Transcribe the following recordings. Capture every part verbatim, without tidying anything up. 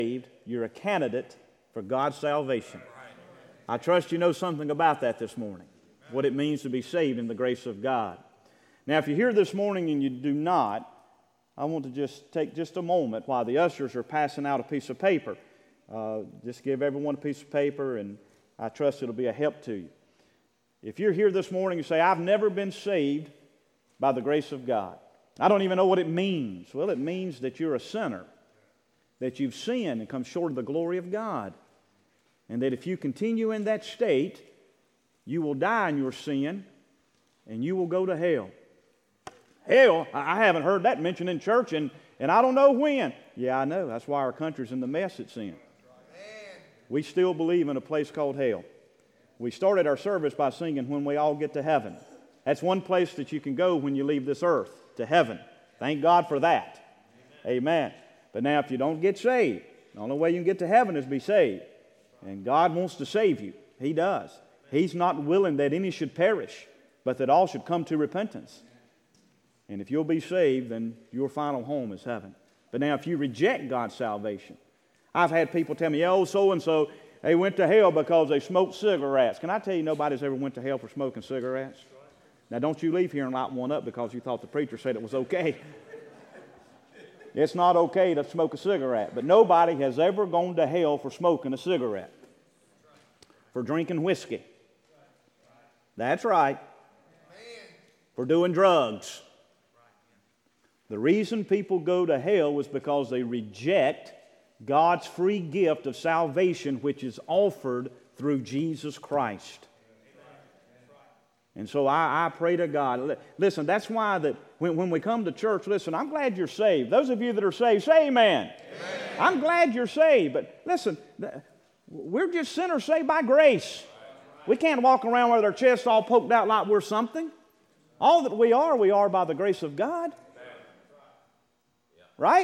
saved, you're a candidate for God's salvation. I trust you know something about that this morning, what it means to be saved in the grace of God. Now, if you're here this morning and you do not, I want to just take just a moment while the ushers are passing out a piece of paper. Uh, just give everyone a piece of paper, and I trust it'll be a help to you. If you're here this morning and say, I've never been saved by the grace of God, I don't even know what it means. Well, it means that you're a sinner, that you've sinned and come short of the glory of God, and that if you continue in that state, you will die in your sin and you will go to hell. Hell, I haven't heard that mentioned in church, and, and I don't know when. Yeah, I know. That's why our country's in the mess it's in. We still believe in a place called hell. We started our service by singing, When We All Get to Heaven. That's one place that you can go when you leave this earth, to heaven. Thank God for that. Amen. Amen. But now if you don't get saved, the only way you can get to heaven is be saved. And God wants to save you. He does. He's not willing that any should perish, but that all should come to repentance. And if you'll be saved, then your final home is heaven. But now if you reject God's salvation, I've had people tell me, oh, so-and-so, they went to hell because they smoked cigarettes. Can I tell you nobody's ever went to hell for smoking cigarettes? Now don't you leave here and light one up because you thought the preacher said it was okay. It's not okay to smoke a cigarette, but nobody has ever gone to hell for smoking a cigarette, for drinking whiskey. That's right. For doing drugs. The reason people go to hell is because they reject God's free gift of salvation, which is offered through Jesus Christ. And so I, I pray to God. Listen, that's why that when, when we come to church, listen, I'm glad you're saved. Those of you that are saved, say amen. Amen. I'm glad you're saved. But listen, we're just sinners saved by grace. We can't walk around with our chests all poked out like we're something. All that we are, we are by the grace of God. Right?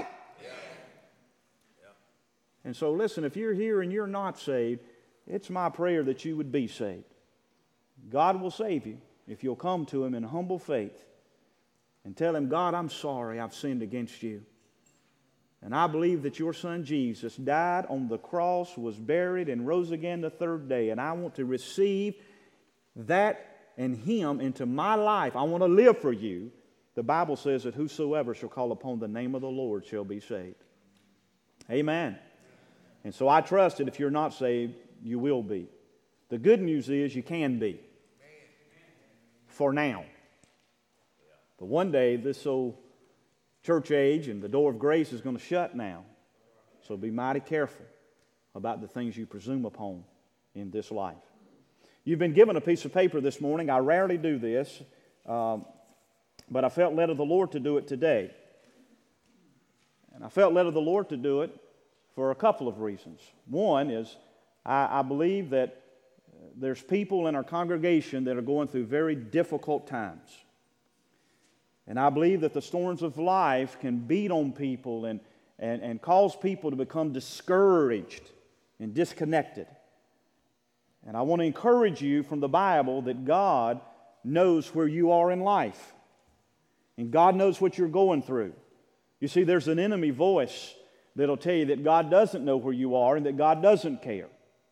And so listen, if you're here and you're not saved, it's my prayer that you would be saved. God will save you if you'll come to Him in humble faith and tell Him, God, I'm sorry I've sinned against you. And I believe that your Son Jesus died on the cross, was buried, and rose again the third day. And I want to receive that and Him into my life. I want to live for you. The Bible says that whosoever shall call upon the name of the Lord shall be saved. Amen. And so I trust that if you're not saved, you will be. The good news is you can be. For now. But one day this old church age and the door of grace is going to shut now. So be mighty careful about the things you presume upon in this life. You've been given a piece of paper this morning. I rarely do this, um, but I felt led of the Lord to do it today. And I felt led of the Lord to do it for a couple of reasons. One is I, I believe that there's people in our congregation that are going through very difficult times. And I believe that the storms of life can beat on people and, and, and cause people to become discouraged and disconnected. And I want to encourage you from the Bible that God knows where you are in life. And God knows what you're going through. You see, there's an enemy voice that'll tell you that God doesn't know where you are and that God doesn't care.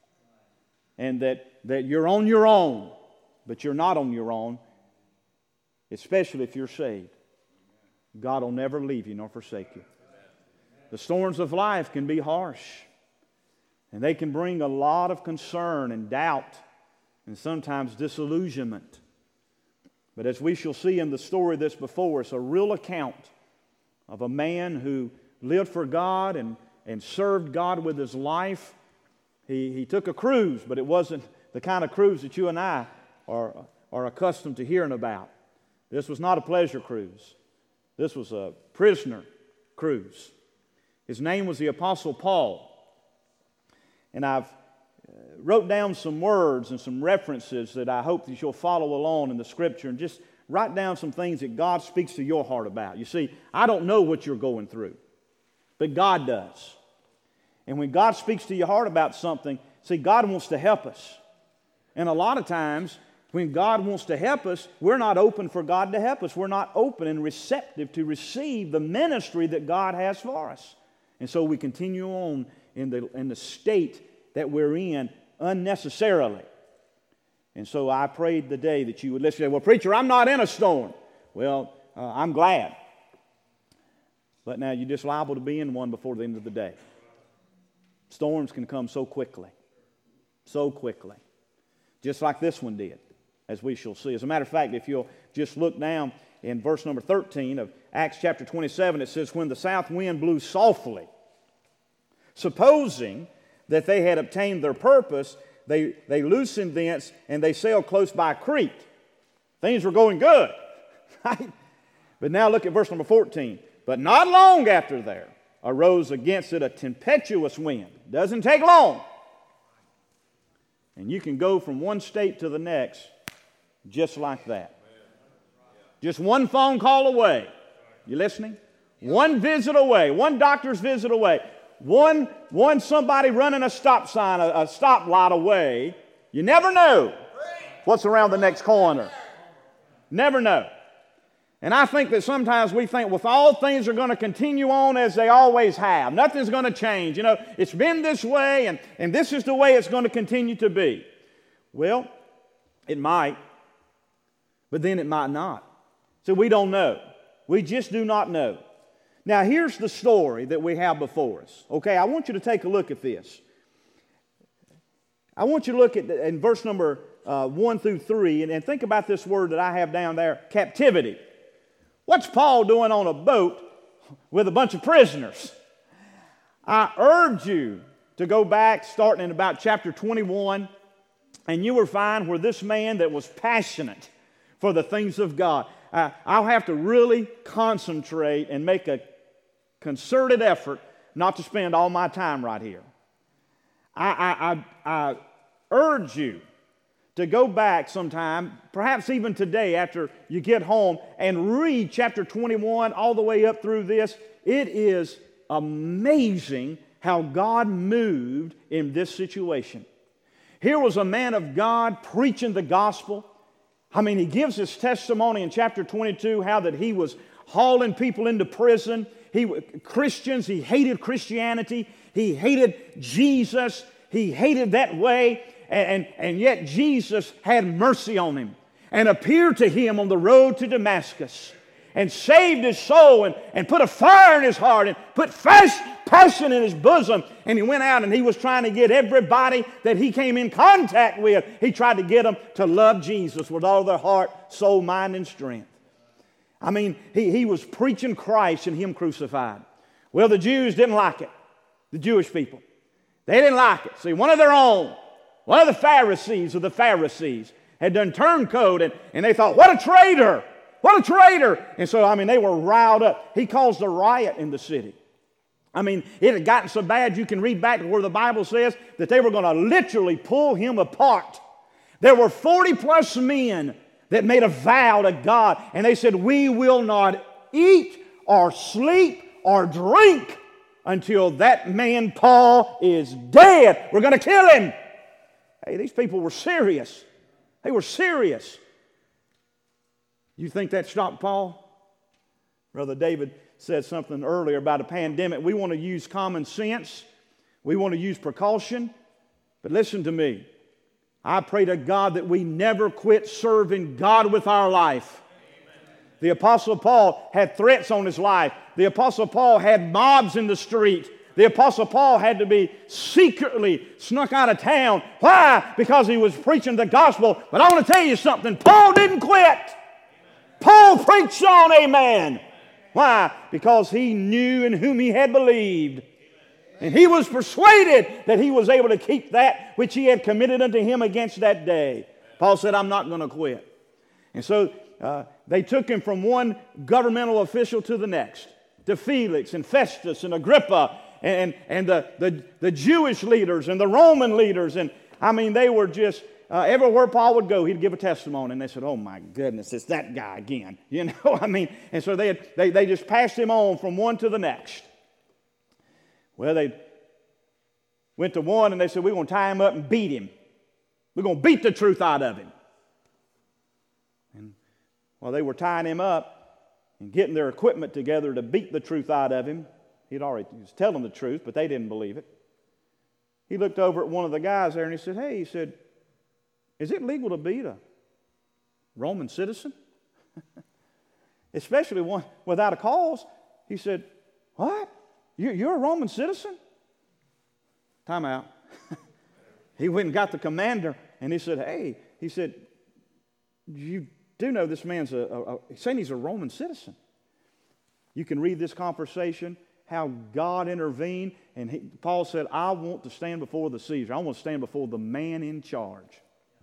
And that, that you're on your own, but you're not on your own, especially if you're saved. God will never leave you nor forsake you. The storms of life can be harsh, and they can bring a lot of concern and doubt and sometimes disillusionment. But as we shall see in the story that's before us, a real account of a man who lived for God and, and served God with his life. He, he took a cruise, but it wasn't the kind of cruise that you and I are, are accustomed to hearing about. This was not a pleasure cruise. This was a prisoner cruise. His name was the Apostle Paul. And I've wrote down some words and some references that I hope that you'll follow along in the Scripture and just write down some things that God speaks to your heart about. You see, I don't know what you're going through, but God does. And when God speaks to your heart about something, see, God wants to help us. And a lot of times, when God wants to help us, we're not open for God to help us. We're not open and receptive to receive the ministry that God has for us. And so we continue on in the, in the state that we're in unnecessarily. And so I prayed the day that you would listen. Well, preacher, I'm not in a storm. Well, uh, I'm glad. But now you're just liable to be in one before the end of the day. Storms can come so quickly. So quickly. Just like this one did, as we shall see. As a matter of fact, if you'll just look down in verse number thirteen of Acts chapter twenty-seven, it says, when the south wind blew softly, supposing that they had obtained their purpose, they, they loosened thence and they sailed close by Crete. Things were going good. Right? But now look at verse number fourteen. But not long after there arose against it a tempestuous wind. Doesn't take long. And you can go from one state to the next just like that. Just one phone call away. You listening? One visit away. One doctor's visit away. One, one somebody running a stop sign, a, a stop light away. You never know what's around the next corner. Never know. And I think that sometimes we think, well, if all things are going to continue on as they always have, nothing's going to change. You know, it's been this way, and, and this is the way it's going to continue to be. Well, it might, but then it might not. So we don't know. We just do not know. Now, here's the story that we have before us. Okay, I want you to take a look at this. I want you to look at in verse number uh, one through three, and, and think about this word that I have down there, captivity. What's Paul doing on a boat with a bunch of prisoners? I urge you to go back, starting in about chapter twenty-one, and you will find where this man that was passionate for the things of God. Uh, I'll have to really concentrate and make a concerted effort not to spend all my time right here. I, I, I, I urge you to go back sometime, perhaps even today after you get home, and read chapter twenty-one all the way up through this. It is amazing how God moved in this situation. Here was a man of God preaching the gospel. I mean, he gives his testimony in chapter twenty-two how that he was hauling people into prison. He Christians, he hated Christianity. He hated Jesus. He hated that way. And, and, and yet Jesus had mercy on him and appeared to him on the road to Damascus and saved his soul and, and put a fire in his heart and put fast passion in his bosom. And he went out and he was trying to get everybody that he came in contact with, he tried to get them to love Jesus with all their heart, soul, mind, and strength. I mean, he, he was preaching Christ and him crucified. Well, the Jews didn't like it. The Jewish people. They didn't like it. See, one of their own, one of the Pharisees of the Pharisees had done turncoat, and, and they thought, what a traitor! What a traitor! And so, I mean, they were riled up. He caused a riot in the city. I mean, it had gotten so bad you can read back to where the Bible says that they were going to literally pull him apart. There were forty plus men that made a vow to God, and they said, we will not eat or sleep or drink until that man Paul is dead. We're going to kill him. Hey, these people were serious. They were serious. You think that stopped Paul? Brother David said something earlier about a pandemic. We want to use common sense. We want to use precaution. But listen to me. I pray to God that we never quit serving God with our life. The Apostle Paul had threats on his life. The Apostle Paul had mobs in the street. The Apostle Paul had to be secretly snuck out of town. Why? Because he was preaching the gospel. But I want to tell you something. Paul didn't quit. Paul preached on, amen. Why? Because he knew in whom he had believed. And he was persuaded that he was able to keep that which he had committed unto him against that day. Paul said, I'm not going to quit. And so uh, they took him from one governmental official to the next, to Felix and Festus and Agrippa and, and the, the, the Jewish leaders and the Roman leaders. And I mean, they were just, uh, everywhere Paul would go, he'd give a testimony. And they said, oh my goodness, it's that guy again. You know, I mean, and so they, had, they, they just passed him on from one to the next. Well, they went to one and they said, we're going to tie him up and beat him. We're going to beat the truth out of him. And while they were tying him up and getting their equipment together to beat the truth out of him, he'd already he was telling the truth, but they didn't believe it. he looked over at one of the guys there and he said, hey, he said, is it legal to beat a Roman citizen? Especially one without a cause. He said, what? You're a Roman citizen? Time out. He went and got the commander and he said, hey, he said, you do know this man's a, a, a he's saying he's a Roman citizen. You can read this conversation, how God intervened, and he, Paul said, I want to stand before the Caesar. I want to stand before the man in charge.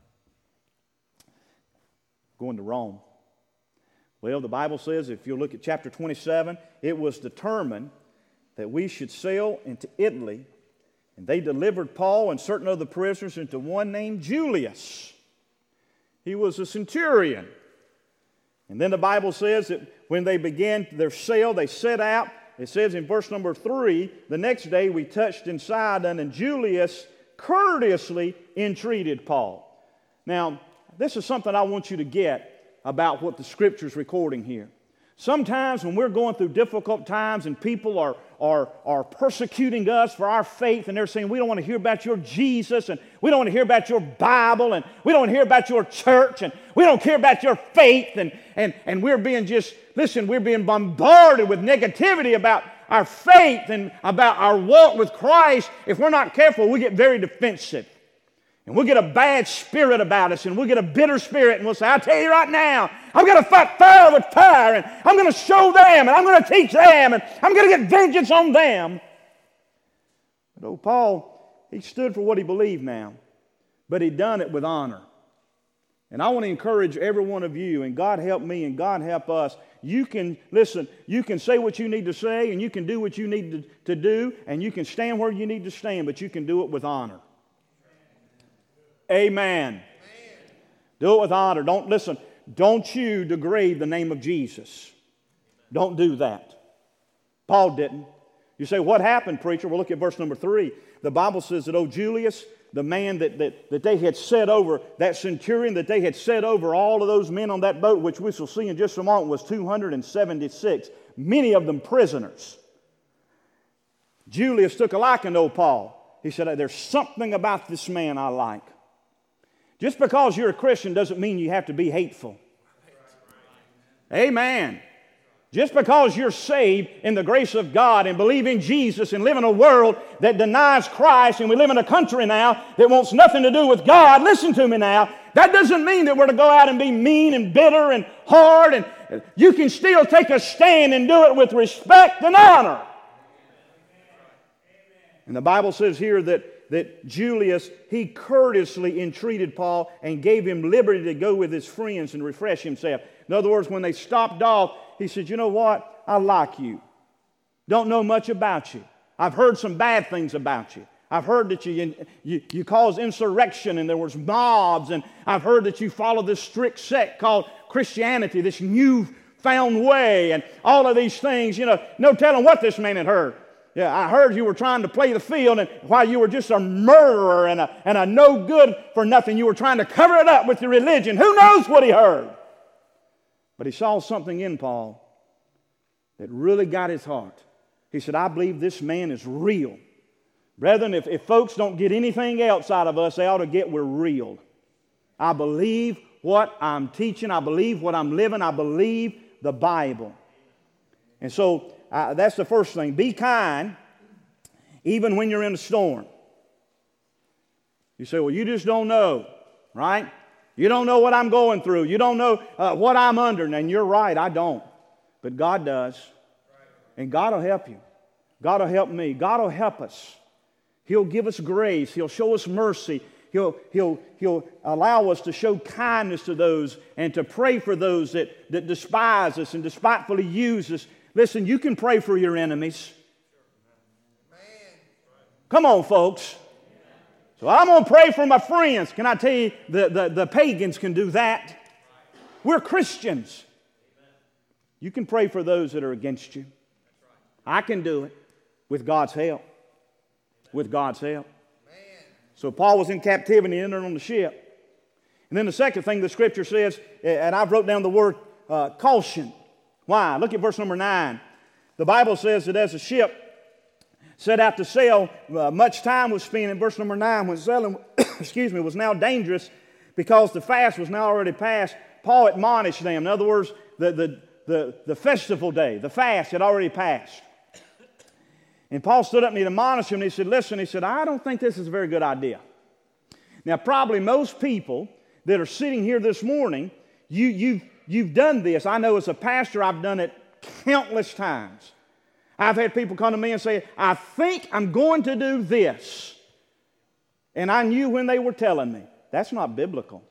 Going to Rome. Well, the Bible says, if you look at chapter twenty-seven, it was determined that we should sail into Italy, and they delivered Paul and certain other prisoners into one named Julius. He was a centurion. And then the Bible says that when they began their sail, they set out. It says in verse number three, the next day we touched in Sidon, and Julius courteously entreated Paul. Now, this is something I want you to get about what the Scripture is recording here. Sometimes when we're going through difficult times and people are, are, are persecuting us for our faith, and they're saying, we don't want to hear about your Jesus, and we don't want to hear about your Bible, and we don't want to hear about your church, and we don't care about your faith, and, and, and we're being just, listen, we're being bombarded with negativity about our faith and about our walk with Christ. If we're not careful, we get very defensive. And we'll get a bad spirit about us, and we'll get a bitter spirit, and we'll say, I'll tell you right now, I'm going to fight fire with fire, and I'm going to show them, and I'm going to teach them, and I'm going to get vengeance on them. But oh, Paul, he stood for what he believed now, but he done it with honor. And I want to encourage every one of you, and God help me, and God help us. You can, listen, you can say what you need to say, and you can do what you need to, to do, and you can stand where you need to stand, but you can do it with honor. Amen. Amen. Do it with honor. Don't listen. Don't you degrade the name of Jesus. Don't do that. Paul didn't. You say, what happened, preacher? Well, look at verse number three. The Bible says that, oh, Julius, the man that, that, that they had set over, that centurion that they had set over all of those men on that boat, which we shall see in just a moment, was two hundred seventy-six, many of them prisoners. Julius took a liking to old Paul. He said, there's something about this man I like. Just because you're a Christian doesn't mean you have to be hateful. Amen. Just because you're saved in the grace of God and believe in Jesus and live in a world that denies Christ, and we live in a country now that wants nothing to do with God, listen to me now, that doesn't mean that we're to go out and be mean and bitter and hard. And you can still take a stand and do it with respect and honor. And the Bible says here that that Julius, he courteously entreated Paul and gave him liberty to go with his friends and refresh himself. In other words, when they stopped off, he said, you know what? I like you. Don't know much about you. I've heard some bad things about you. I've heard that you, you, you caused insurrection and there was mobs, and I've heard that you follow this strict sect called Christianity, this newfound way, and all of these things. You know, no telling what this man had heard. Yeah, I heard you were trying to play the field, and while you were just a murderer and a, and a no good for nothing, you were trying to cover it up with your religion. Who knows what he heard? But he saw something in Paul that really got his heart. He said, I believe this man is real. Brethren, if, if folks don't get anything else out of us, they ought to get we're real. I believe what I'm teaching. I believe what I'm living. I believe the Bible. And so, Uh, that's the first thing. Be kind even when you're in a storm. You say, well, you just don't know, right? You don't know what I'm going through. You don't know uh, what I'm under. And you're right, I don't. But God does. And God will help you. God will help me. God will help us. He'll give us grace. He'll show us mercy. He'll, he'll, he'll allow us to show kindness to those and to pray for those that, that despise us and despitefully use us. Listen, you can pray for your enemies. Come on, folks. So I'm going to pray for my friends. Can I tell you, the, the, the pagans can do that. We're Christians. You can pray for those that are against you. I can do it with God's help. With God's help. So Paul was in captivity and entered on the ship. And then the second thing the Scripture says, and I've wrote down the word uh, caution. Why? Look at verse number nine. The Bible says that as the ship set out to sell. Uh, much time was spent in verse number nine when selling, excuse me, was now dangerous because the fast was now already past. Paul admonished them. In other words, the, the, the, the festival day, the fast had already passed. And Paul stood up and he admonished him and he said, listen, he said, I don't think this is a very good idea. Now, probably most people that are sitting here this morning, you, you've, you've done this. I know as a pastor, I've done it countless times. I've had people come to me and say, I think I'm going to do this. And I knew when they were telling me. That's not biblical.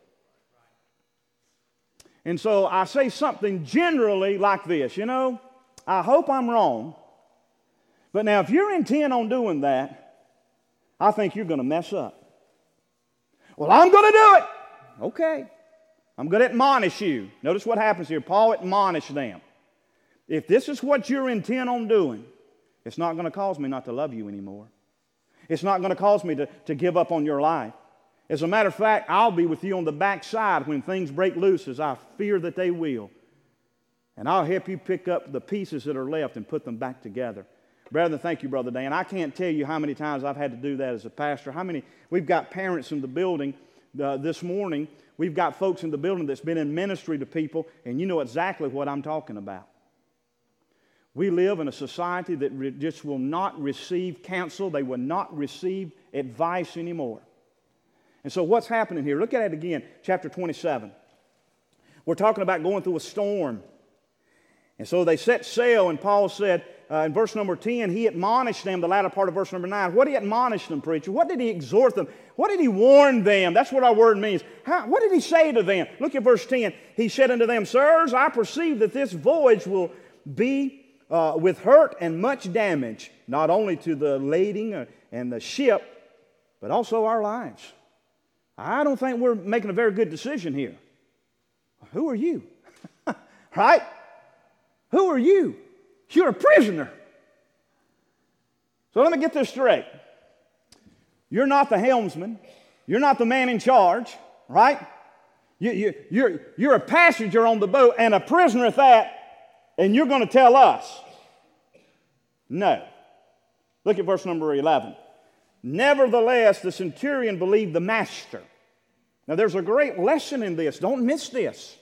And so I say something generally like this, you know, I hope I'm wrong, but now if you're intent on doing that, I think you're going to mess up. Well, I'm going to do it. Okay. I'm going to admonish you. Notice what happens here. Paul admonished them. If this is what you're intent on doing, it's not going to cause me not to love you anymore. It's not going to cause me to, to give up on your life. As a matter of fact, I'll be with you on the backside when things break loose, as I fear that they will. And I'll help you pick up the pieces that are left and put them back together. Brethren, thank you, Brother Dan. I can't tell you how many times I've had to do that as a pastor. How many, we've got parents in the building uh, this morning. We've got folks in the building that's been in ministry to people, and you know exactly what I'm talking about. We live in a society that re- just will not receive counsel. They will not receive advice anymore. And so what's happening here? Look at it again, chapter twenty-seven. We're talking about going through a storm. And so they set sail, and Paul said uh, in verse number ten, he admonished them, the latter part of verse number nine. What did he admonish them, preacher? What did he exhort them? What did he warn them? That's what our word means. How, what did he say to them? Look at verse ten. He said unto them, Sirs, I perceive that this voyage will be uh, with hurt and much damage, not only to the lading and the ship, but also our lives. I don't think we're making a very good decision here. Who are you? Right? Who are you? You're a prisoner. So let me get this straight. You're not the helmsman. You're not the man in charge, right? You, you, you're, you're a passenger on the boat and a prisoner at that, and you're going to tell us. No. Look at verse number eleven. Nevertheless, the centurion believed the master. Now, there's a great lesson in this. Don't miss this.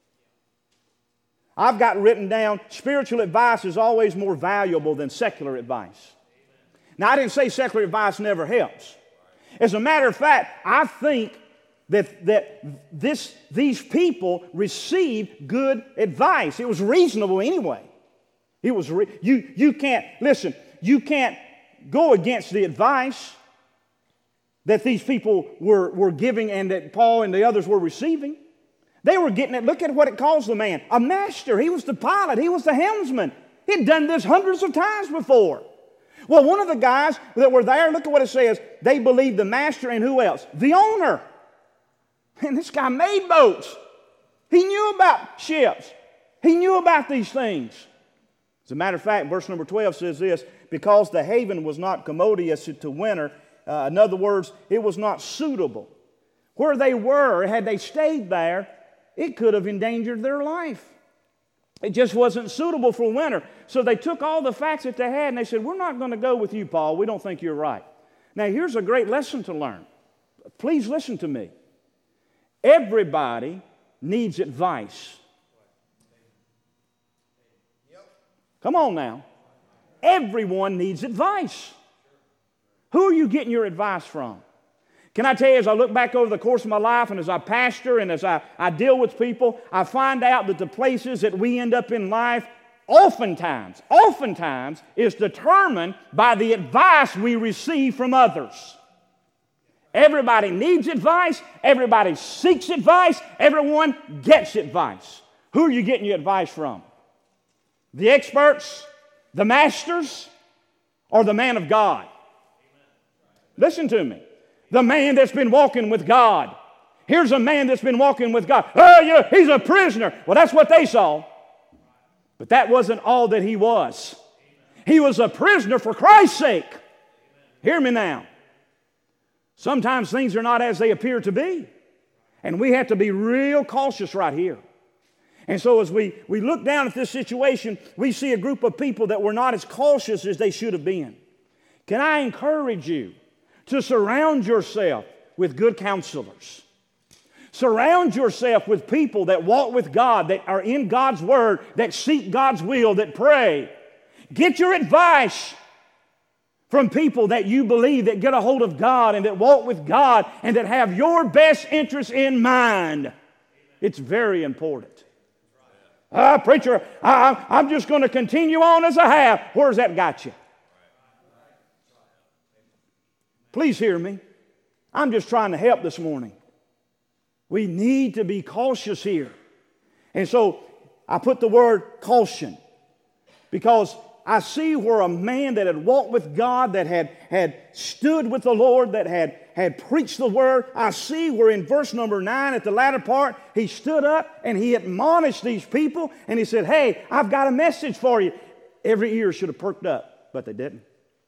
I've got written down, spiritual advice is always more valuable than secular advice. Now, I didn't say secular advice never helps. As a matter of fact, I think that, that this, these people received good advice. It was reasonable anyway. It was re- you, you can't, listen, you can't go against the advice that these people were, were giving and that Paul and the others were receiving. They were getting it. Look at what it calls the man. A master. He was the pilot. He was the helmsman. He'd done this hundreds of times before. Well, one of the guys that were there, look at what it says. They believed the master and who else? The owner. And this guy made boats. He knew about ships. He knew about these things. As a matter of fact, verse number twelve says this, because the haven was not commodious to winter, uh, in other words, it was not suitable. Where they were, had they stayed there, it could have endangered their life. It just wasn't suitable for winter. So they took all the facts that they had and they said, we're not going to go with you, Paul. We don't think you're right. Now, here's a great lesson to learn. Please listen to me. Everybody needs advice. Come on now. Everyone needs advice. Who are you getting your advice from? Can I tell you, as I look back over the course of my life and as I pastor and as I, I deal with people, I find out that the places that we end up in life oftentimes, oftentimes is determined by the advice we receive from others. Everybody needs advice. Everybody seeks advice. Everyone gets advice. Who are you getting your advice from? The experts, the masters, or the man of God? Listen to me. The man that's been walking with God. Here's a man that's been walking with God. Oh, yeah, he's a prisoner. Well, that's what they saw. But that wasn't all that he was. He was a prisoner for Christ's sake. Hear me now. Sometimes things are not as they appear to be. And we have to be real cautious right here. And so as we, we look down at this situation, we see a group of people that were not as cautious as they should have been. Can I encourage you to surround yourself with good counselors? Surround yourself with people that walk with God, that are in God's Word, that seek God's will, that pray. Get your advice from people that you believe, that get a hold of God and that walk with God and that have your best interests in mind. It's very important. Ah, preacher, I, I'm just going to continue on as I have. Where's that got you? Please hear me. I'm just trying to help this morning. We need to be cautious here. And so I put the word caution because I see where a man that had walked with God, that had, had stood with the Lord, that had, had preached the Word, I see where in verse number nine at the latter part, he stood up and he admonished these people and he said, hey, I've got a message for you. Every ear should have perked up, but they didn't.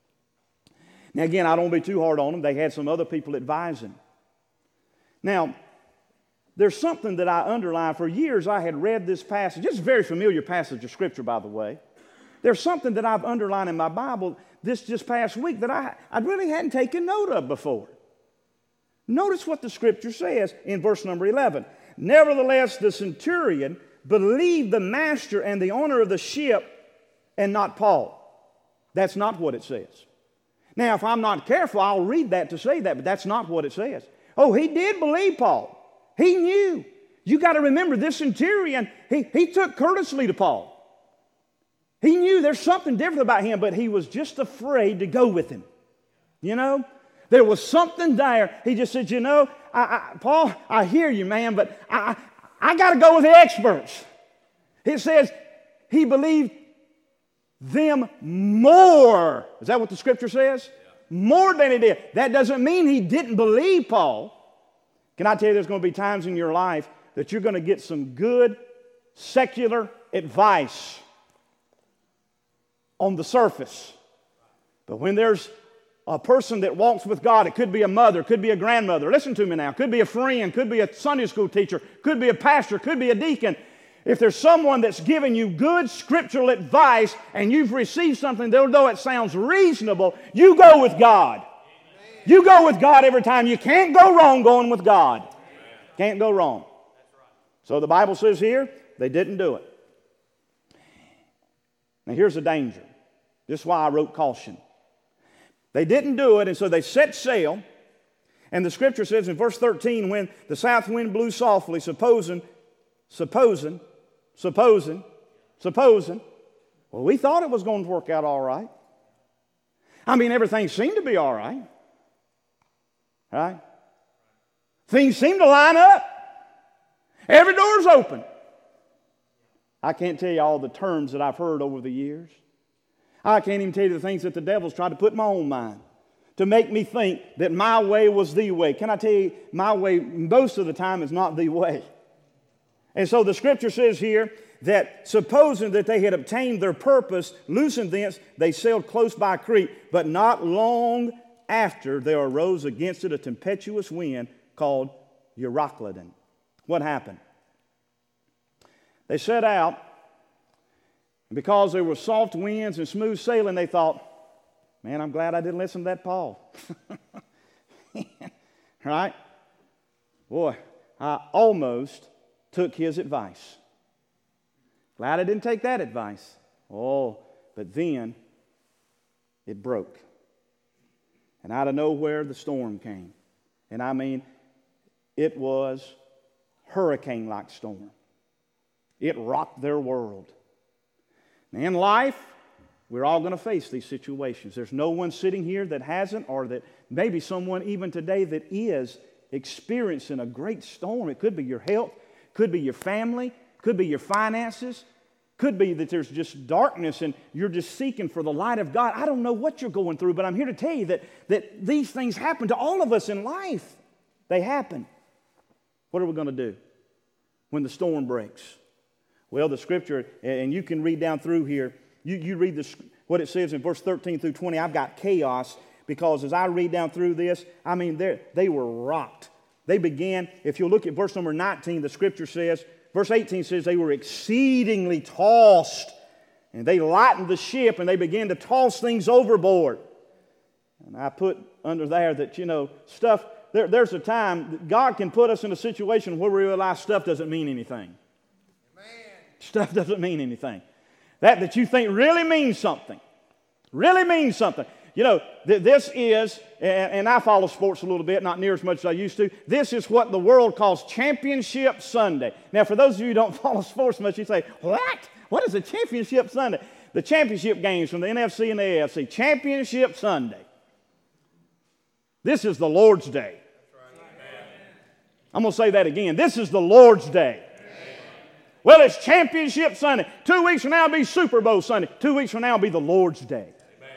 Now again, I don't be too hard on them. They had some other people advising. Now, there's something that I underlined. For years I had read this passage. It's a very familiar passage of Scripture, by the way. There's something that I've underlined in my Bible this just past week that I, I really hadn't taken note of before. Notice what the Scripture says in verse number eleven. Nevertheless, the centurion believed the master and the owner of the ship and not Paul. That's not what it says. Now, if I'm not careful, I'll read that to say that, but that's not what it says. Oh, he did believe Paul. He knew. You got to remember, this centurion, he, he took courteously to Paul. He knew there's something different about him, but he was just afraid to go with him. You know? There was something there. He just said, you know, I, I, Paul, I hear you, man, but I, I, I got to go with the experts. It says he believed them more. Is that what the Scripture says? Yeah. More than he did. That doesn't mean he didn't believe Paul. Can I tell you, there's going to be times in your life that you're going to get some good secular advice on the surface. But when there's a person that walks with God, it could be a mother, could be a grandmother. Listen to me now. Could be a friend, could be a Sunday school teacher, could be a pastor, could be a deacon. If there's someone that's giving you good scriptural advice and you've received something, though it sounds reasonable, you go with God. You go with God every time. You can't go wrong going with God. Can't go wrong. So the Bible says here, they didn't do it. Now here's the danger. This is why I wrote caution. They didn't do it, and so they set sail. And the Scripture says in verse thirteen, when the south wind blew softly, supposing, supposing, supposing, supposing, well, we thought it was going to work out all right. I mean, everything seemed to be all right. Right? Things seem to line up. Every door's open. I can't tell you all the terms that I've heard over the years. I can't even tell you the things that the devil's tried to put in my own mind to make me think that my way was the way. Can I tell you, my way most of the time is not the way. And so the Scripture says here that supposing that they had obtained their purpose, loosened thence, they sailed close by Crete, but not long after there arose against it a tempestuous wind called Euroclydon. What happened? They set out, and because there were soft winds and smooth sailing, they thought, man, I'm glad I didn't listen to that Paul. Right? Boy, I almost took his advice. Glad I didn't take that advice. Oh, but then it broke. And out of nowhere, the storm came. And I mean, it was hurricane-like storm. It rocked their world. And in life, we're all going to face these situations. There's no one sitting here that hasn't, or that maybe someone even today that is experiencing a great storm. It could be your health, could be your family, could be your finances, could be that there's just darkness and you're just seeking for the light of God. I don't know what you're going through, but I'm here to tell you that, that these things happen to all of us in life. They happen. What are we going to do when the storm breaks? Well, the Scripture, and you can read down through here, you, you read this, what it says in verse thirteen through twenty. I've got chaos because as I read down through this, I mean, they were rocked. They began, if you'll look at verse number nineteen, the Scripture says, verse eighteen says they were exceedingly tossed. And they lightened the ship and they began to toss things overboard. And I put under there that, you know, stuff, there, there's a time that God can put us in a situation where we realize stuff doesn't mean anything. Amen. Stuff doesn't mean anything. That that you think really means something. Really means something. You know, th- this is, and, and I follow sports a little bit, not near as much as I used to. This is what the world calls Championship Sunday. Now, for those of you who don't follow sports much, you say, what? What is a Championship Sunday? The championship games from the N F C and the A F C. Championship Sunday. This is the Lord's Day. I'm going to say that again. This is the Lord's Day. Well, it's Championship Sunday. Two weeks from now, it'll be Super Bowl Sunday. Two weeks from now, it'll be the Lord's Day.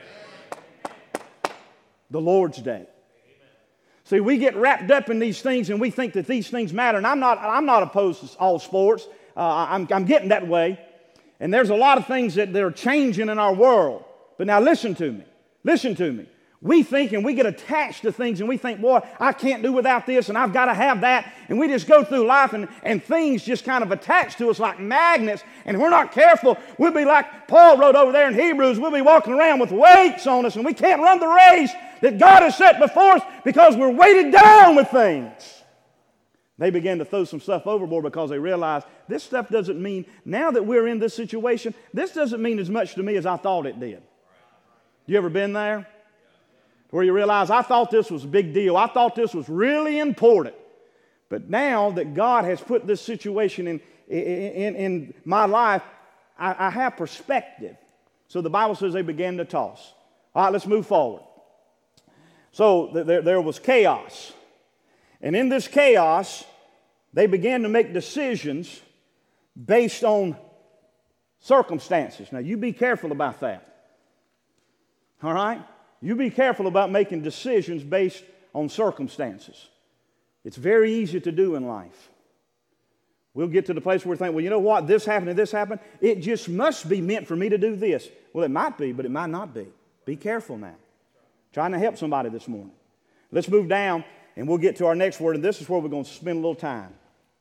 The Lord's Day. See, we get wrapped up in these things and we think that these things matter. And I'm not, I'm not opposed to all sports. Uh, I'm, I'm getting that way. And there's a lot of things that, that are changing in our world. But now listen to me. Listen to me. We think and we get attached to things and we think, boy, I can't do without this and I've got to have that. And we just go through life and, and things just kind of attach to us like magnets. And if we're not careful, we'll be like Paul wrote over there in Hebrews, we'll be walking around with weights on us and we can't run the race that God has set before us because we're weighted down with things. They began to throw some stuff overboard because they realized this stuff doesn't mean, now that we're in this situation, this doesn't mean as much to me as I thought it did. You ever been there? Where you realize, I thought this was a big deal. I thought this was really important. But now that God has put this situation in, in, in my life, I, I have perspective. So the Bible says they began to toss. All right, let's move forward. So th- there, there was chaos. And in this chaos, they began to make decisions based on circumstances. Now, you be careful about that. All right? You be careful about making decisions based on circumstances. It's very easy to do in life. We'll get to the place where we think, well, you know what? This happened and this happened. It just must be meant for me to do this. Well, it might be, but it might not be. Be careful now. Trying to help somebody this morning. Let's move down and we'll get to our next word, and this is where we're going to spend a little time.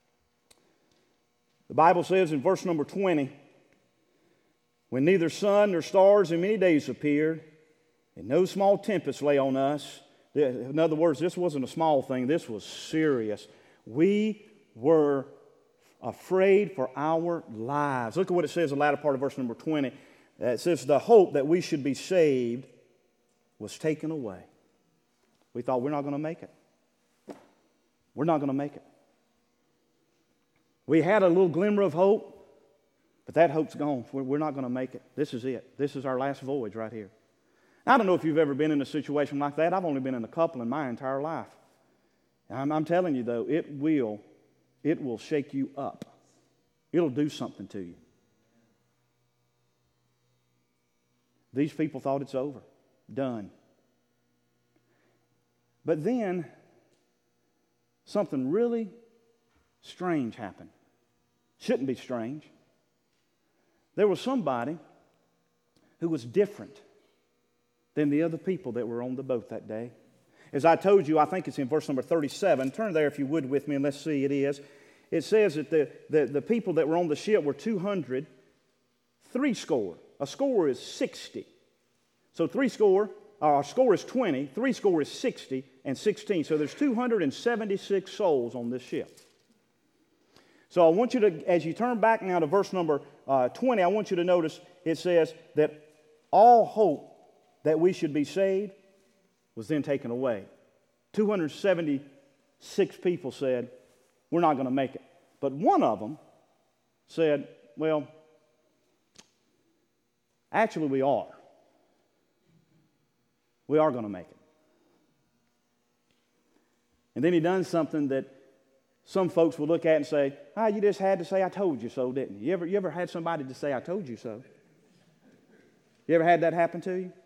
The Bible says in verse number twenty, when neither sun nor stars in many days appeared, and no small tempest lay on us. In other words, this wasn't a small thing. This was serious. We were afraid for our lives. Look at what it says in the latter part of verse number twenty. It says, the hope that we should be saved was taken away. We thought, we're not going to make it. We're not going to make it. We had a little glimmer of hope, but that hope's gone. We're not going to make it. This is it. This is our last voyage right here. I don't know if you've ever been in a situation like that. I've only been in a couple in my entire life. I'm, I'm telling you, though, it will, it will shake you up. It'll do something to you. These people thought it's over. Done. But then, something really strange happened. Shouldn't be strange. There was somebody who was different than the other people that were on the boat that day. As I told you, I think it's in verse number thirty-seven. Turn there if you would with me and let's see it is. It says that the, the, the people that were on the ship were two hundred, three score. A score is sixty. So three score, or a score is twenty, three score is sixty, and sixteen. So there's two hundred seventy-six souls on this ship. So I want you to, as you turn back now to verse number uh, twenty, I want you to notice it says that all hope that we should be saved was then taken away. two hundred seventy-six people said, we're not going to make it. But one of them said, well, actually we are. We are going to make it. And then he done something that some folks will look at and say, ah, you just had to say I told you so, didn't you? You ever, you ever had somebody to say I told you so? You ever had that happen to you?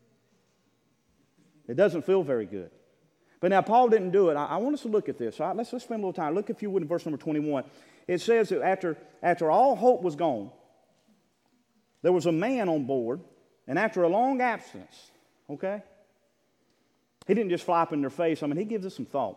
It doesn't feel very good. But now Paul didn't do it. I, I want us to look at this. All right? Let's, let's spend a little time. Look, if you would, in verse number twenty-one. It says that after, after all hope was gone, there was a man on board, and after a long absence, okay? He didn't just fly up in their face. I mean, he gives us some thought.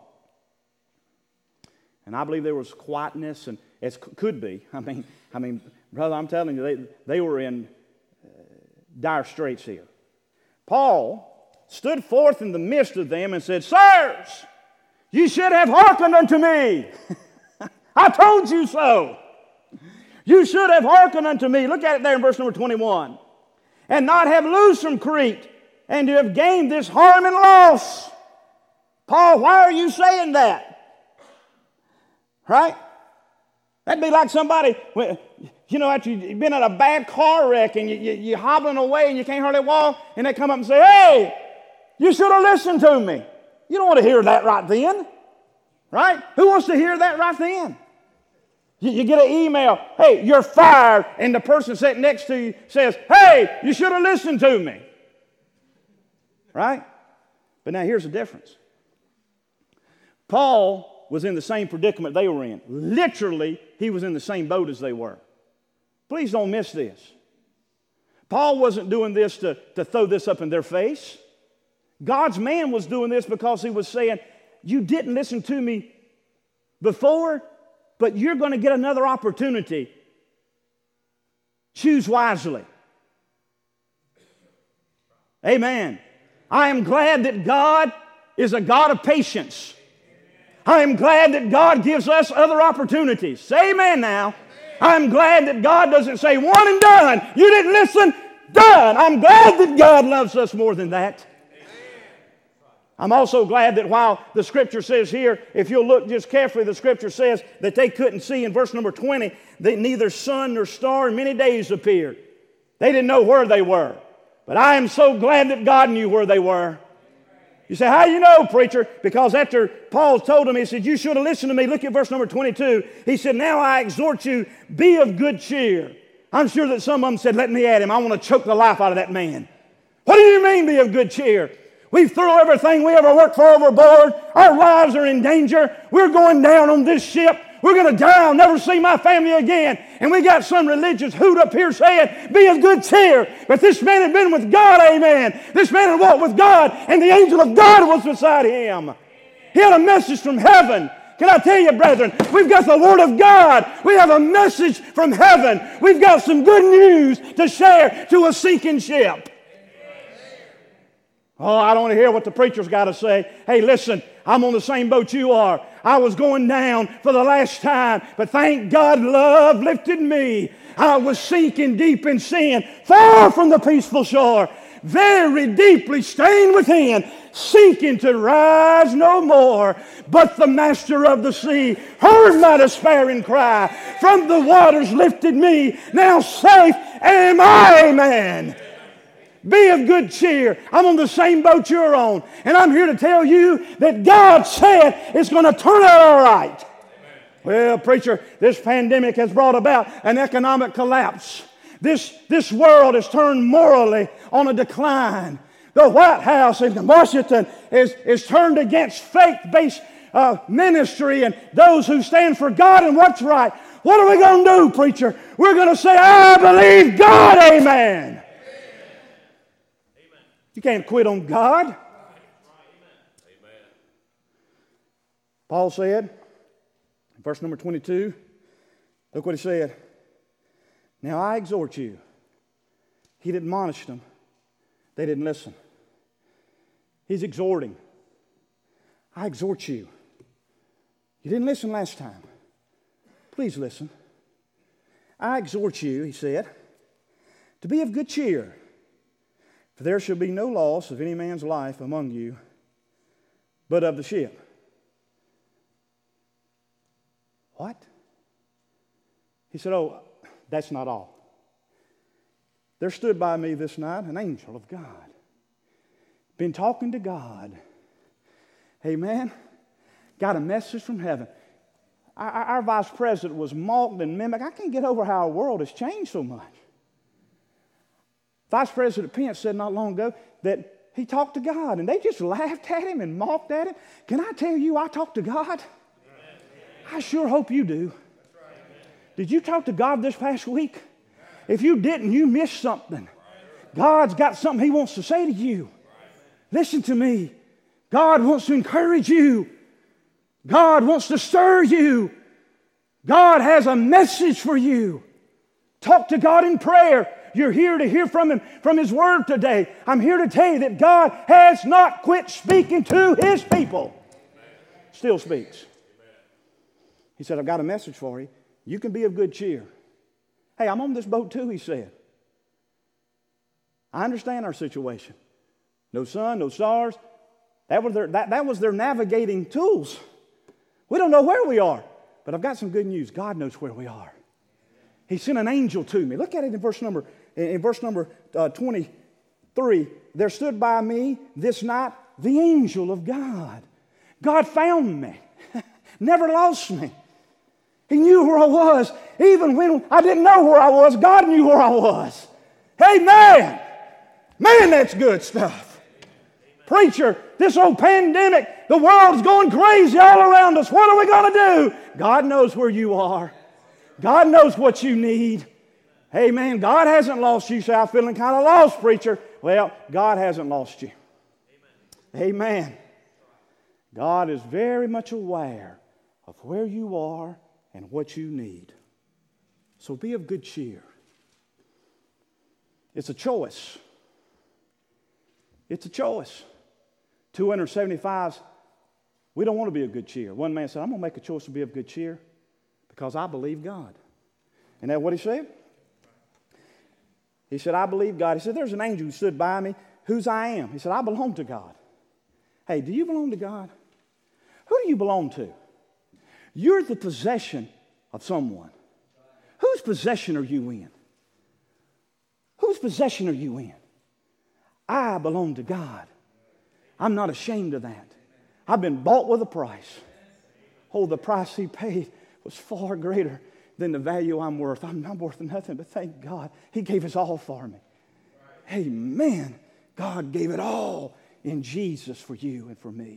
And I believe there was quietness, and as could be. I mean, I mean, brother, I'm telling you, they, they were in uh, dire straits here. Paul stood forth in the midst of them and said, Sirs, you should have hearkened unto me. I told you so. You should have hearkened unto me. Look at it there in verse number twenty-one. And not have loosed from Crete, and to have gained this harm and loss. Paul, why are you saying that? Right? That'd be like somebody, you know, after you've been in a bad car wreck and you, you, you're hobbling away and you can't hardly walk, and they come up and say, hey, you should have listened to me. You don't want to hear that right then. Right? Who wants to hear that right then? You, you get an email, hey, you're fired, and the person sitting next to you says, hey, you should have listened to me. Right? But now here's the difference. Paul was in the same predicament they were in. Literally, he was in the same boat as they were. Please don't miss this. Paul wasn't doing this to, to throw this up in their face. God's man was doing this because he was saying, you didn't listen to me before, but you're going to get another opportunity. Choose wisely. Amen. I am glad that God is a God of patience. I am glad that God gives us other opportunities. Say amen now. I'm glad that God doesn't say one and done. You didn't listen, done. I'm glad that God loves us more than that. I'm also glad that while the Scripture says here, if you'll look just carefully, the Scripture says that they couldn't see in verse number twenty, that neither sun nor star in many days appeared. They didn't know where they were. But I am so glad that God knew where they were. You say, how do you know, preacher? Because after Paul told him, he said, you should have listened to me. Look at verse number twenty-two. He said, now I exhort you, be of good cheer. I'm sure that some of them said, let me at him. I want to choke the life out of that man. What do you mean, be of good cheer? We've thrown everything we ever worked for overboard. Our lives are in danger. We're going down on this ship. We're going to die. I'll never see my family again. And we got some religious hoot up here saying, be of good cheer. But this man had been with God, amen. This man had walked with God, and the angel of God was beside him. He had a message from heaven. Can I tell you, brethren, we've got the Word of God. We have a message from heaven. We've got some good news to share to a sinking ship. Oh, I don't want to hear what the preacher's got to say. Hey, listen, I'm on the same boat you are. I was going down for the last time, but thank God love lifted me. I was sinking deep in sin, far from the peaceful shore, very deeply stained within, sinking to rise no more. But the master of the sea heard my despairing cry. From the waters lifted me. Now safe am I, amen. Be of good cheer. I'm on the same boat you're on. And I'm here to tell you that God said it's going to turn out all right. Amen. Well, preacher, this pandemic has brought about an economic collapse. This, this world has turned morally on a decline. The White House in Washington is, is turned against faith-based uh, ministry and those who stand for God and what's right. What are we going to do, preacher? We're going to say, I believe God, amen. You can't quit on God. Amen. Paul said, verse number twenty-two, look what he said. Now I exhort you. He admonished them. They didn't listen. He's exhorting. I exhort you. You didn't listen last time. Please listen. I exhort you, he said, to be of good cheer. For there shall be no loss of any man's life among you, but of the ship. What? He said, oh, that's not all. There stood by me this night an angel of God. Been talking to God. Amen. Got a message from heaven. Our, our vice president was mocked and mimicked. I can't get over how our world has changed so much. Vice President Pence said not long ago that he talked to God, and they just laughed at him and mocked at him. Can I tell you I talk to God? Amen. I sure hope you do. Right. Did you talk to God this past week? If you didn't, you missed something. God's got something He wants to say to you. Listen to me. God wants to encourage you. God wants to stir you. God has a message for you. Talk to God in prayer. you're here to hear from Him, from His Word today, I'm here to tell you that God has not quit speaking to His people. Still speaks. He said, I've got a message for you. You can be of good cheer. Hey, I'm on this boat too, He said. I understand our situation. No sun, no stars. That was their, that, that was their navigating tools. We don't know where we are. But I've got some good news. God knows where we are. He sent an angel to me. Look at it in verse number, in verse number uh, twenty-three. There stood by me this night the angel of God. God found me. Never lost me. He knew where I was. Even when I didn't know where I was, God knew where I was. Amen. Man, that's good stuff. Preacher, this old pandemic, the world's going crazy all around us. What are we going to do? God knows where you are. God knows what you need. Amen. God hasn't lost you. Say, I'm feeling kind of lost, preacher. Well, God hasn't lost you. Amen. God is very much aware of where you are and what you need. So be of good cheer. It's a choice. It's a choice. two hundred seventy-five, we don't want to be of good cheer. One man said, I'm going to make a choice to be of good cheer because I believe God. Isn't that what he said? He said, I believe God. He said, there's an angel who stood by me, whose I am. He said, I belong to God. Hey, do you belong to God? Who do you belong to? You're the possession of someone. Whose possession are you in? Whose possession are you in? I belong to God. I'm not ashamed of that. I've been bought with a price. Oh, the price He paid was far greater than the value I'm worth. I'm not worth nothing, but thank God He gave His all for me. Amen. God gave it all in Jesus for you and for me.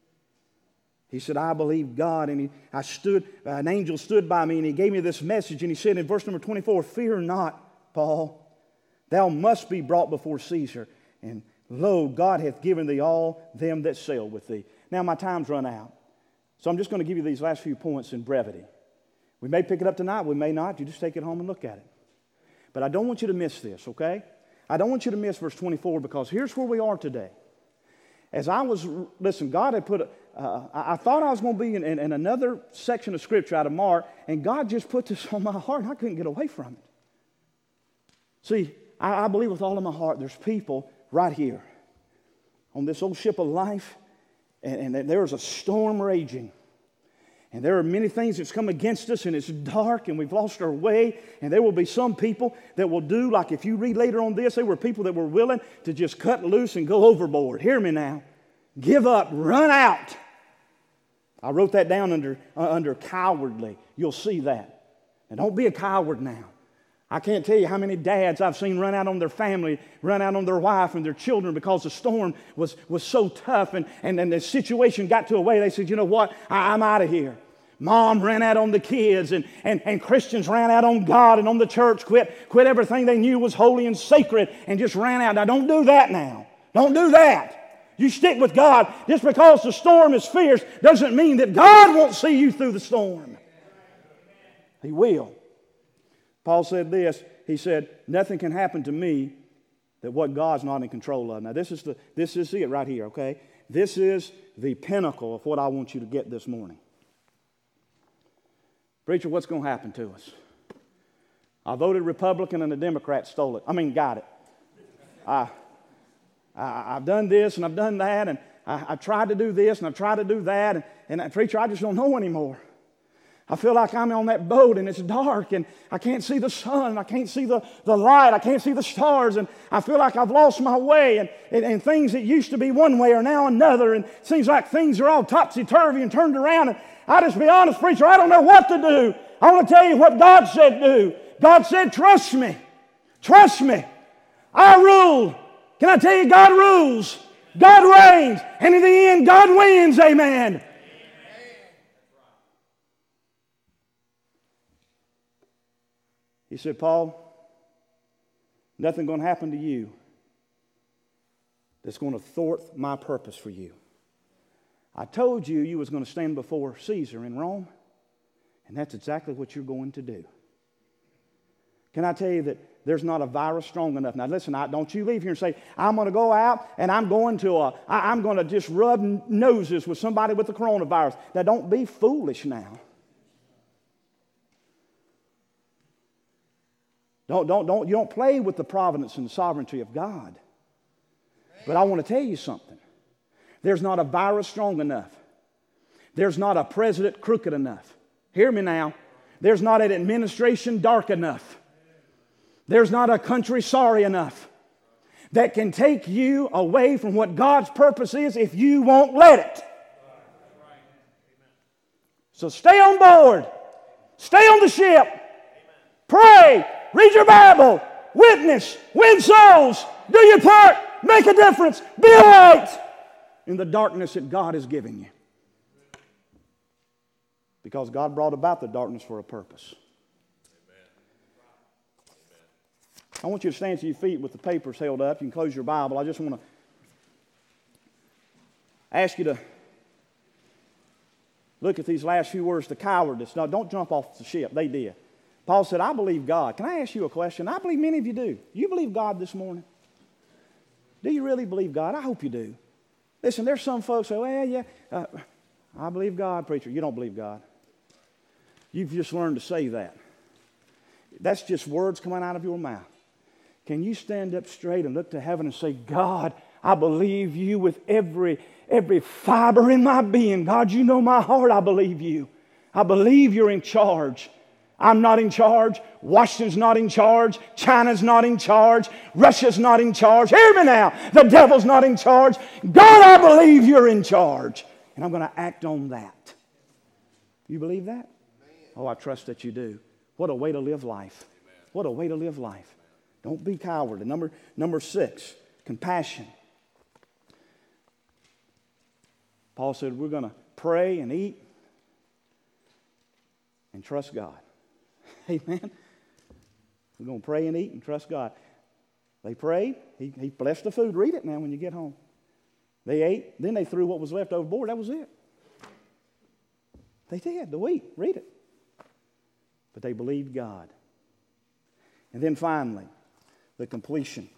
He said, I believe God, and he, I stood, uh, an angel stood by me, and he gave me this message, and he said in verse number twenty-four, fear not, Paul, thou must be brought before Caesar, and lo, God hath given thee all them that sail with thee. Now my time's run out, so I'm just going to give you these last few points in brevity. We may pick it up tonight, we may not. You just take it home and look at it. But I don't want you to miss this, okay? I don't want you to miss verse twenty-four, because here's where we are today. As I was, listen, God had put, a, uh, I thought I was going to be in, in, in another section of Scripture out of Mark, and God just put this on my heart, and I couldn't get away from it. See, I, I believe with all of my heart there's people right here on this old ship of life, and, and there's a storm raging. And there are many things that's come against us, and it's dark, and we've lost our way. And there will be some people that will do, like if you read later on this, there were people that were willing to just cut loose and go overboard. Hear me now. Give up. Run out. I wrote that down under, uh, under cowardly. You'll see that. And don't be a coward now. I can't tell you how many dads I've seen run out on their family, run out on their wife and their children because the storm was, was so tough, and, and, and the situation got to a way they said, you know what, I, I'm out of here. Mom ran out on the kids, and, and, and Christians ran out on God and on the church, quit, quit everything they knew was holy and sacred and just ran out. Now don't do that now. Don't do that. You stick with God. Just because the storm is fierce doesn't mean that God won't see you through the storm. He will. Paul said this, he said, nothing can happen to me that what God's not in control of. Now this is the this is it right here, okay? This is the pinnacle of what I want you to get this morning. Preacher, what's going to happen to us? I voted Republican and the Democrats stole it. I mean, got it. I, I, I've done this and I've done that, and I, I've tried to do this and I've tried to do that, and, and uh, preacher, I just don't know anymore. I feel like I'm on that boat and it's dark and I can't see the sun. I can't see the, the light. I can't see the stars. And I feel like I've lost my way. And, and, and things that used to be one way are now another. And it seems like things are all topsy-turvy and turned around. And I just be honest, preacher, I don't know what to do. I want to tell you what God said do. God said, trust me. Trust me. I rule. Can I tell you, God rules. God reigns. And in the end, God wins. Amen. He said, Paul, nothing going to happen to you that's going to thwart my purpose for you. I told you you was going to stand before Caesar in Rome, and that's exactly what you're going to do. Can I tell you that, There's not a virus strong enough. Now listen, I, don't you leave here and say, I'm going to go out and I'm going to, a, I, I'm going to just rub noses with somebody with the coronavirus. Now don't be foolish now. Don't, don't, don't, you don't play with the providence and the sovereignty of God. But I want to tell you something. There's not a virus strong enough. There's not a president crooked enough. Hear me now. There's not an administration dark enough. There's not a country sorry enough that can take you away from what God's purpose is if you won't let it. So stay on board. Stay on the ship. Pray. Read your Bible. Witness. Win souls. Do your part. Make a difference. Be a light in the darkness that God is giving you. Because God brought about the darkness for a purpose. I want you to stand to your feet with the papers held up. You can close your Bible. I just want to ask you to look at these last few words, the cowardice. Now, don't jump off the ship. They did. Paul said, I believe God. Can I ask you a question? I believe many of you do. Do you believe God this morning? Do you really believe God? I hope you do. Listen, there's some folks say, well, yeah, uh, I believe God, preacher. You don't believe God. You've just learned to say that. That's just words coming out of your mouth. Can you stand up straight and look to heaven and say, God, I believe you with every, every fiber in my being. God, you know my heart. I believe you. I believe you're in charge. I'm not in charge. Washington's not in charge. China's not in charge. Russia's not in charge. Hear me now. The devil's not in charge. God, I believe you're in charge. And I'm going to act on that. You believe that? Oh, I trust that you do. What a way to live life. What a way to live life. Don't be coward. And number, number six, compassion. Paul said we're going to pray and eat and trust God. Amen. We're going to pray and eat and trust God. They prayed. He, he blessed the food. Read it now when you get home. They ate. Then they threw what was left overboard. That was it. They did. The wheat. Read it. But they believed God. And then finally, the completion.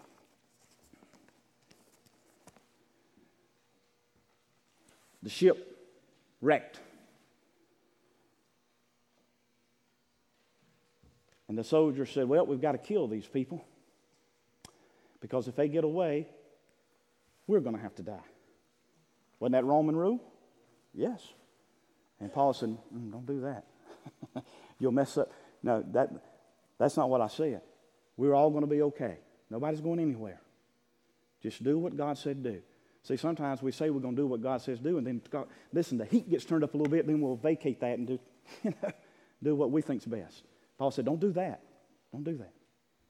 The ship wrecked. And the soldier said, well, we've got to kill these people. Because if they get away, we're going to have to die. Wasn't that Roman rule? Yes. And Paul said, mm, don't do that. You'll mess up. No, that, that's not what I said. We're all going to be okay. Nobody's going anywhere. Just do what God said do. See, sometimes we say we're going to do what God says do, and then, God, listen, the heat gets turned up a little bit, then we'll vacate that and do, you know, do what we think's best. Paul said, don't do that. Don't do that.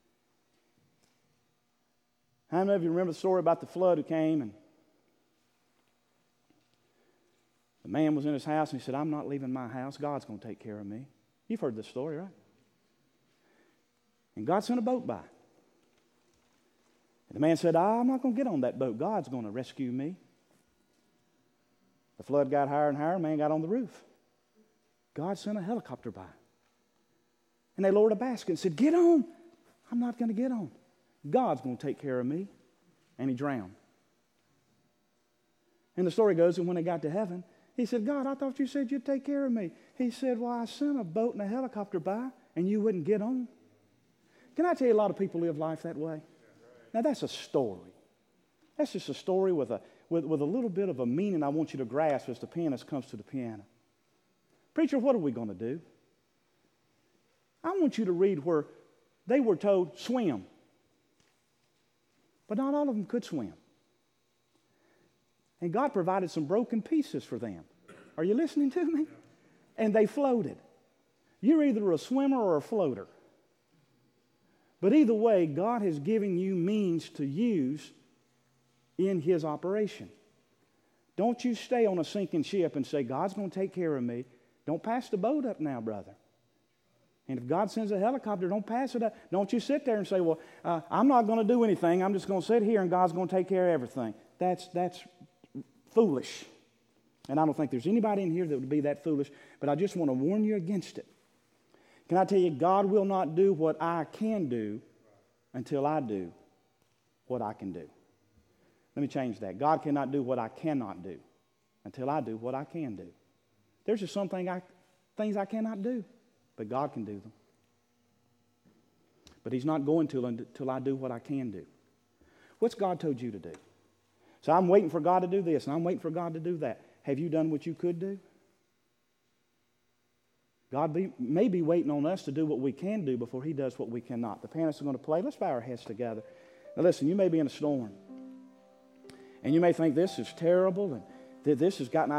How many of you remember the story about the flood who came and the man was in his house and he said, I'm not leaving my house. God's going to take care of me. You've heard this story, right? And God sent a boat by. And the man said, I'm not going to get on that boat. God's going to rescue me. The flood got higher and higher. The man got on the roof. God sent a helicopter by. And they lowered a basket and said, get on. I'm not going to get on. God's going to take care of me. And he drowned. And the story goes that when they got to heaven, he said, God, I thought you said you'd take care of me. He said, well, I sent a boat and a helicopter by, and you wouldn't get on. Can I tell you, a lot of people live life that way? Now, that's a story. That's just a story with a, with, with a little bit of a meaning I want you to grasp as the pianist comes to the piano. Preacher, what are we going to do? I want you to read where they were told, swim. But not all of them could swim. And God provided some broken pieces for them. Are you listening to me? And they floated. You're either a swimmer or a floater. But either way, God has given you means to use in His operation. Don't you stay on a sinking ship and say, God's going to take care of me. Don't pass the boat up now, brother. And if God sends a helicopter, don't pass it up. Don't you sit there and say, well, uh, I'm not going to do anything. I'm just going to sit here and God's going to take care of everything. That's, that's foolish. And I don't think there's anybody in here that would be that foolish. But I just want to warn you against it. Can I tell you, God will not do what I can do until I do what I can do. Let me change that. God cannot do what I cannot do until I do what I can do. There's just some thing I, things I cannot do, but God can do them. But He's not going to until I do what I can do. What's God told you to do? So I'm waiting for God to do this, and I'm waiting for God to do that. Have you done what you could do? God be, may be waiting on us to do what we can do before He does what we cannot. The pianists are going to play. Let's bow our heads together. Now listen, you may be in a storm. And you may think this is terrible, and that this has gotten out